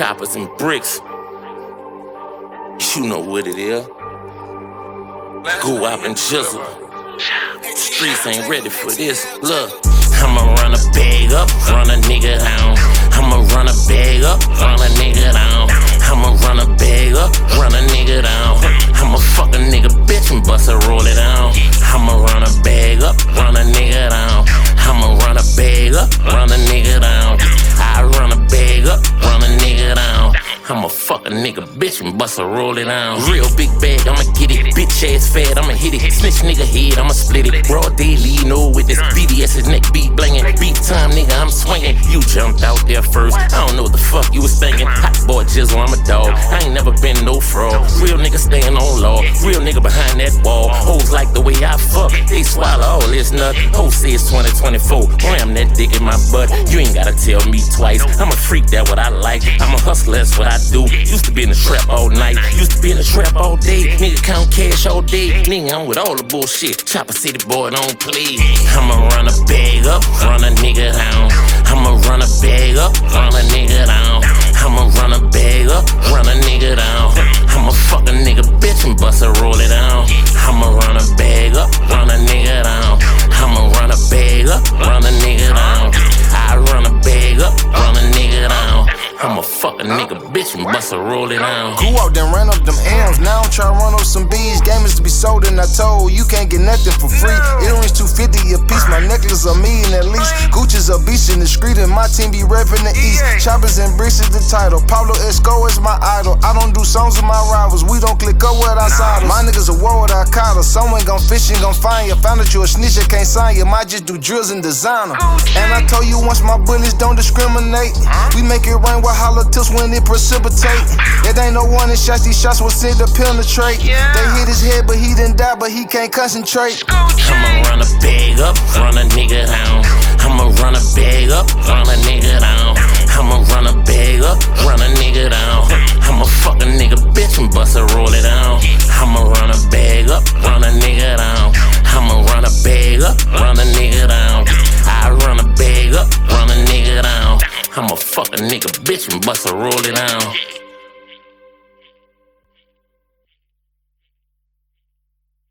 choppers and bricks. You know what it is. Go out and chisel. Streets ain't ready for this. Look, I'ma run a bag up, run a nigga down. I'ma run a bag up, run a nigga down. I'ma run a bag up, run a nigga down. I'ma fuck a nigga bitch and bust a roll it down. I'ma run a bag up, run a nigga down. I'ma run a bag up, run a nigga down. I run a bag up, run a nigga down. I'ma fuck a nigga bitch and bust a roll it down. Real big bag, I'ma get it. Bitch ass fat, I'ma hit it. Snitch nigga head, I'ma split it. Broad daily, you know with this BDS, his neck beat blingin'. Beat time, nigga, I'm swinging. You jumped out there first, I don't know what the fuck you was thinking. Hot boy jizzle, I'm a dog. I ain't never been no fraud. Real nigga staying on law. Real nigga behind that wall. Hoes like the way I fuck, they swallow all this nut. Hoes say it's 2024, ram that dick in my butt. You ain't gotta tell me twice. I'm a freak, that what I like. I'm a hustler, that's what I do. Used to be in the trap all night, used to be in the trap all day. Nigga count cash all day. Nigga, I'm with all the bullshit. Chopper City boy, don't play. I'ma run a bag up, run a nigga down. I'ma run a bag up, run a nigga down. I'ma run a bag up, run a nigga down. I'ma fuck a nigga bitch and bust a roll it down. I'ma run a bag up, run a nigga down. I'ma run a bag up, run a nigga down. I run a bag up, run a nigga down. I'ma fuck a nigga bitch and bust a roll it down. Grew out, then ran up them M's. Now I'm tryna run up some B's. Gamers to be sold, and I told you can't get nothing for free. Earrings $250 a piece, my necklace $1 million at least. Gucci's a beast in the street, and my team be reppin' the East. Choppers and bricks is the title. Pablo Escobar is my idol. I don't do songs with my rivals. We don't click up with outsiders. My niggas a war with Al-Qaeda. Someone gon' fish and gon' find you. Found that you a snitch, I can't sign you. Might just do drills and designer. And I told you once, my bullets don't discriminate. We make it rain with hollow tips when it precipitate. It ain't no warning shots, these shots was sent to penetrate. They hit his head, but he didn't die, but he can't concentrate. I'ma run a bag up, run a nigga down. I'ma run a bag up, run a nigga down. I'ma run a bag up, run a nigga down. I'ma fuck a nigga bitch and bust a roll it down. I'ma run a bag up, run a nigga down. I'ma run a bag up, run a nigga down. I run a bag up, run a nigga down. I'ma fuck a nigga bitch and bust a roll it down.